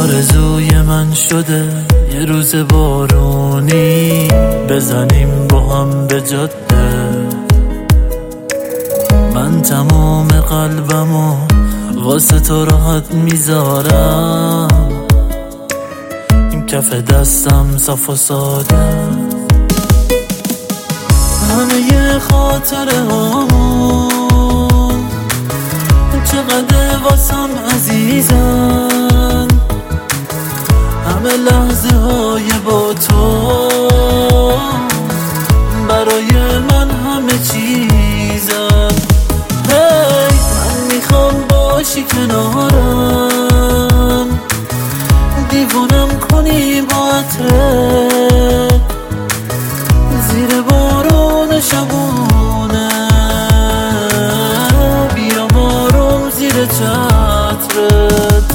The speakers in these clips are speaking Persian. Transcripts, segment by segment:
آرزوی من شده یه روز بارونی بزنیم با هم به جاده. من تمام قلبمو واسه تو راحت میذارم، این کف دستم صاف و ساده. همه خاطره هامون چقدر واسم عزیزن، همه لحظه های با تو برای من همه چیزن. هی من میخوام باشی کنارم، دیوونم کنی با عطرت، زیر بارون شبونه بیا بارم زیر چترت.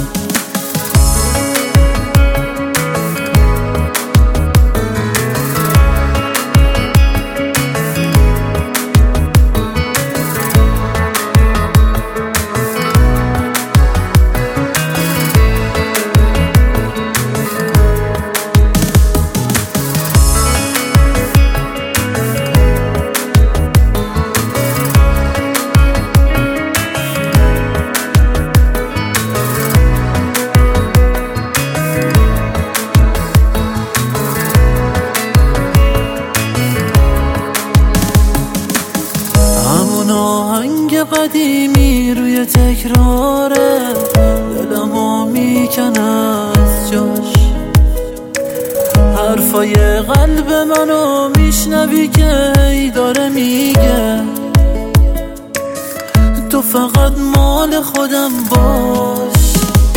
آهنگ قدیمی روی تکراره، دلمو میکنه از جاش. حرفای قلب منو میشنوی که ای داره میگه تو فقط مال خودم باش.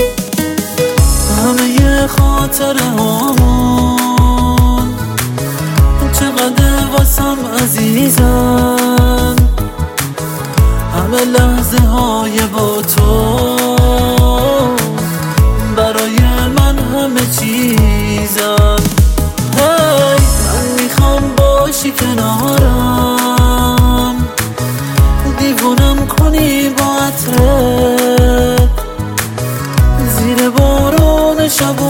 همه خاطره هامون چقدر واسم عزیزن، همه لحظه های با تو برای من همه چیزن. هی من میخوام باشی کنارم، دیوونم کنی با عطرت، زیر بارون شب